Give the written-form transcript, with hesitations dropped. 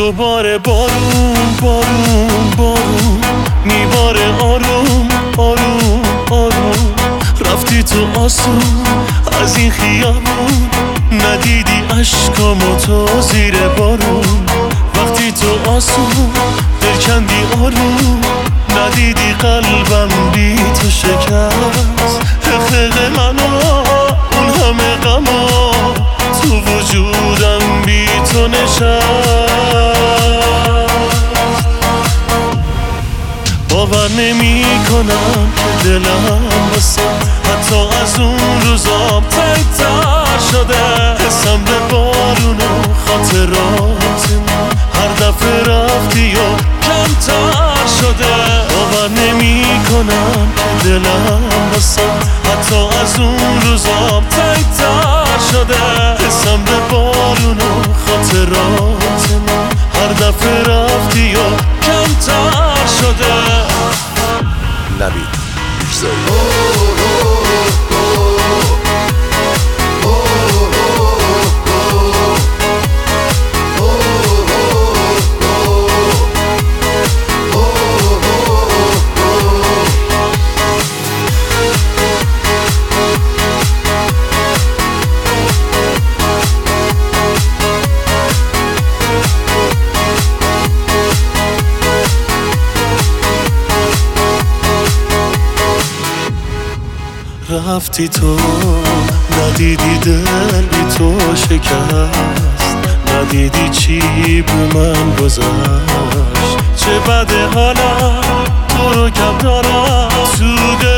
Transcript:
دوباره بارون بارون بارون میباره آروم آروم آروم. رفتی تو آسون از این خیابون، ندیدی عشقامو تو زیر بارون. وقتی تو آسون دل کندی آروم، ندیدی قلبم بی تو شکست. حقیق منو اون همه غما تو وجودم بی تو نشست. باور نمی کنم که دلم واسه حتی از اون روزا تنگ‌تر شده. حسم به بارون و خاطراتمون هر دفعه رفتی و کمتر شده. باور نمی کنم که دلم واسه حتی از اون روزا تنگ‌تر شده. حسم به بارون و خاطراتمون هر دفعه رفتی و کمتر شده. نوید میرزایی. رفتی تو ندیدی دل بی تو شکست، ندیدی چی به من گذشت. چه بده حالا تو رو کم دارم تو دل